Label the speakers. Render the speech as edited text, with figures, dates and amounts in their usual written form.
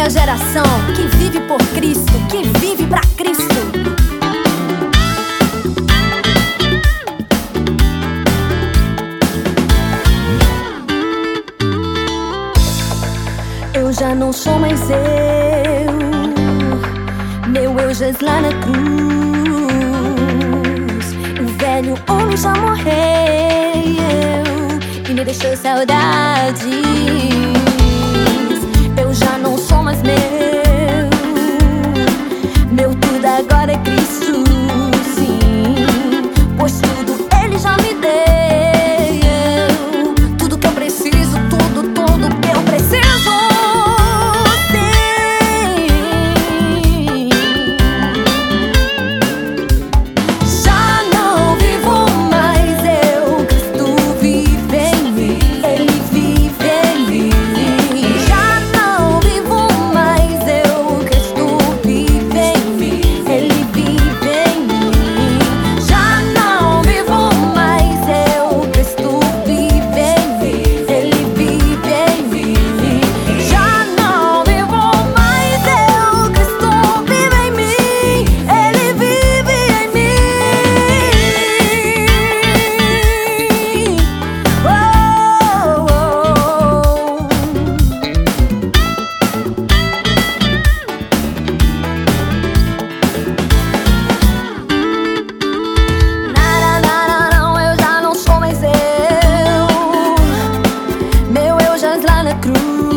Speaker 1: a geração que vive por Cristo, que vive pra Cristo. Eu já não sou mais eu, meu eu já está na cruz. O velho homem já morreu e me deixou saudades. Eu já não sou mais meu tudo agora é Cristo, sim. Pois tudo Ele já me deu, tudo que eu preciso, tudo que eu preciso, sim. Já não vivo mais eu, Cristo vive em mim, Ele vive em mim. Já não vivo mais eu, Cristo vive em mim, Ele vive em mim. Já não vivo mais eu, Cristo vive em mim, Ele vive em mim. Já não vivo mais eu, Cristo vive em mim, Ele vive em mim. Oh, oh, não, eu já não sou mais eu, meu eu já está na cruz.